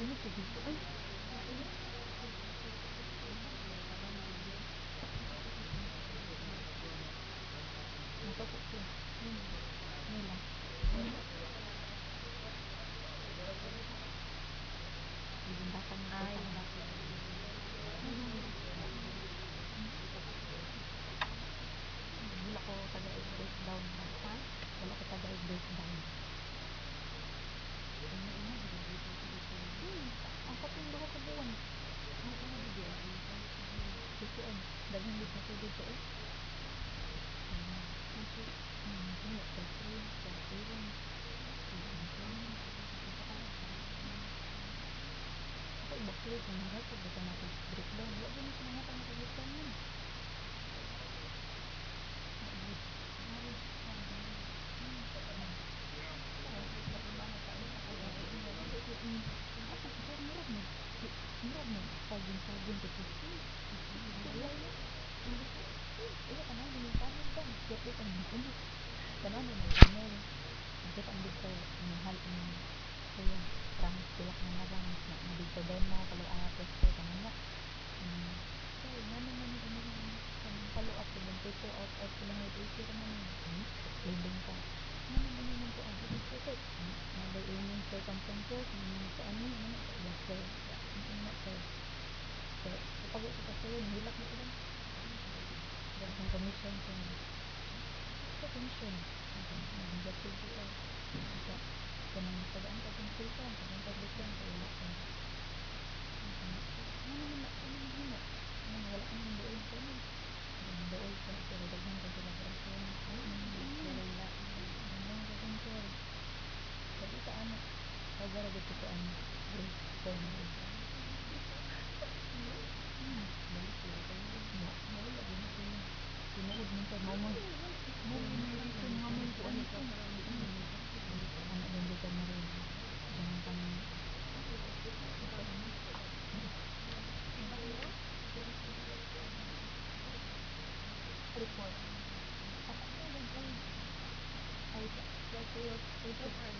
Ano po dito? Ay, nasoko siya. Nila. Ibindakan mo Ay, sa wala ko taga-breakdown ba? ha? Wala ko taga-breakdown. Ang kaping duha ka buwan. Dito ay, daghan dito ko dito eh. Kaya, pag-train, pag-iwan. Ako, ibaklit, nangarap, pag baka natin breakdown. Wala din ito nangatang breakdown yun. Saging dito. Iya ka na, ginikanan ka. Siyempre ka naman. Kanan na nagkanan. Nakita ang dito, mahal ang kuya. Rang pilak na narang. Nabigto demo, palo-apos ko. Kanan na. So, nga naman yung kanang palo-up. Kung dito, out ko lang ito. Ito naman yung explaining ka. Nga naman yung ko ang dito. Nabay yung circumstances. Sa ano yun. Yes, sir. Sir. So, kapag ito sa sa'yo, nahilak mo ito. Ang commission ko. Sa commission. Nag-invested ko ka. Kanang tagaan ka kung sulta. Tagaan ka breakdown. Kaya wala ka. Ano naman na? Ano naman himo? Wala ka nang dool ko na. Dool ko na. Pero daghan ka sila operasyon. Wala. Ano ka kung sir? Sabi ka ano? Pagara dito ko ano? Grace. Corner. Balik lang kayo. Wala din ko yun. Tinuod mo sa mamon. Mamon may reason. Mamon ko ano ko. Anak din dito na rin. Diyan ka nang report. Ay, sa sa'yo.